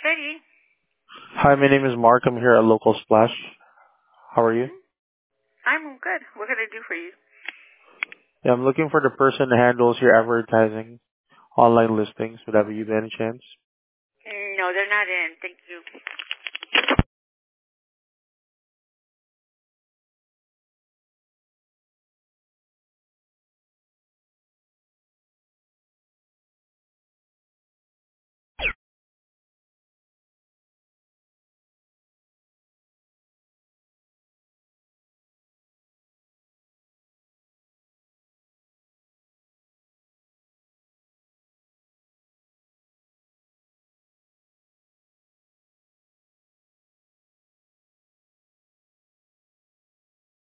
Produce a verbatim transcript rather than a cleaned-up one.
Betty. Hi, my name is Mark. I'm here at Local Splash. How are you? Mm-hmm. I'm good. What can I do for you? Yeah, I'm looking for the person that handles your advertising, online listings. Would that be you by any chance? Mm, No, they're not in. Thank you.